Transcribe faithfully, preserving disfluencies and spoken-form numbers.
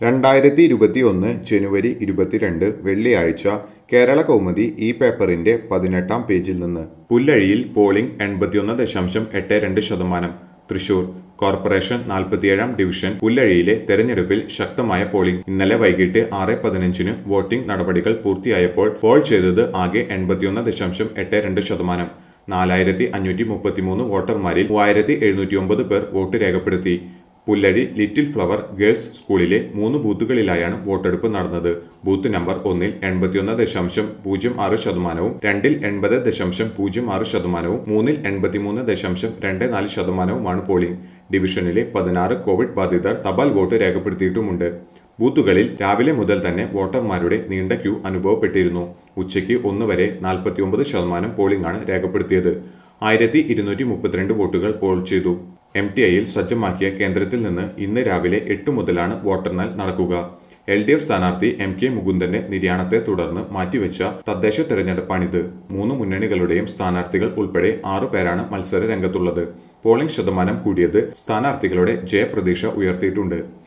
രണ്ടായിരത്തി ഇരുപത്തി ഒന്ന് ജനുവരി ഇരുപത്തിരണ്ട് വെള്ളിയാഴ്ച കേരള കൗമുദി ഈ പേപ്പറിന്റെ പതിനെട്ടാം പേജിൽ നിന്ന് പുല്ലഴിയിൽ പോളിംഗ് എൺപത്തിയൊന്ന് ദശാംശം എട്ട് രണ്ട് ശതമാനം. തൃശൂർ കോർപ്പറേഷൻ നാൽപ്പത്തിയേഴാം ഡിവിഷൻ പുല്ലഴിയിലെ തെരഞ്ഞെടുപ്പിൽ ശക്തമായ പോളിംഗ്. ഇന്നലെ വൈകിട്ട് ആറ് പതിനഞ്ചിന് വോട്ടിംഗ് നടപടികൾ പൂർത്തിയായപ്പോൾ പോൾ ചെയ്തത് ആകെ എൺപത്തിയൊന്ന് ദശാംശം എട്ട് രണ്ട് ശതമാനം. നാലായിരത്തി അഞ്ഞൂറ്റി മുപ്പത്തിമൂന്ന് വോട്ടർമാരിൽ മൂവായിരത്തി എഴുന്നൂറ്റി ഒമ്പത് പേർ വോട്ട് രേഖപ്പെടുത്തി. പുല്ലഴി ലിറ്റിൽ ഫ്ലവർ ഗേൾസ് സ്കൂളിലെ മൂന്ന് ബൂത്തുകളിലായാണ് വോട്ടെടുപ്പ് നടന്നത്. ബൂത്ത് നമ്പർ ഒന്നിൽ എൺപത്തിയൊന്ന് ദശാംശം പൂജ്യം ആറ് ശതമാനവും രണ്ടിൽ എൺപത് ദശാംശം പൂജ്യം ആറ് ശതമാനവും മൂന്നിൽ എൺപത്തിമൂന്ന് ദശാംശം രണ്ട് നാല് ശതമാനവുമാണ് പോളിംഗ്. ഡിവിഷനിലെ പതിനാറ് കോവിഡ് ബാധിതർ തപാൽ വോട്ട് രേഖപ്പെടുത്തിയിട്ടുമുണ്ട്. ബൂത്തുകളിൽ രാവിലെ മുതൽ തന്നെ വോട്ടർമാരുടെ നീണ്ട ക്യൂ അനുഭവപ്പെട്ടിരുന്നു. ഉച്ചയ്ക്ക് ഒന്ന് വരെ നാൽപ്പത്തിയൊമ്പത് ശതമാനം പോളിംഗാണ് രേഖപ്പെടുത്തിയത്. ആയിരത്തി ഇരുന്നൂറ്റി മുപ്പത്തിരണ്ട് വോട്ടുകൾ പോൾ ചെയ്തു. എം ടി ഐയിൽ സജ്ജമാക്കിയ കേന്ദ്രത്തിൽ നിന്ന് ഇന്ന് രാവിലെ എട്ട് മുതലാണ് വോട്ടെണ്ണൽ നടക്കുക. എൽ ഡി എഫ് സ്ഥാനാർത്ഥി എം കെ മുകുന്ദന്റെ നിര്യാണത്തെ തുടർന്ന് മാറ്റിവെച്ച തദ്ദേശ തെരഞ്ഞെടുപ്പാണിത്. മൂന്ന് മുന്നണികളുടെയും സ്ഥാനാർത്ഥികൾ ഉൾപ്പെടെ ആറു പേരാണ് മത്സര രംഗത്തുള്ളത്. പോളിംഗ് ശതമാനം കൂടിയത് സ്ഥാനാർത്ഥികളുടെ ജയപ്രതീക്ഷ ഉയർത്തിയിട്ടുണ്ട്.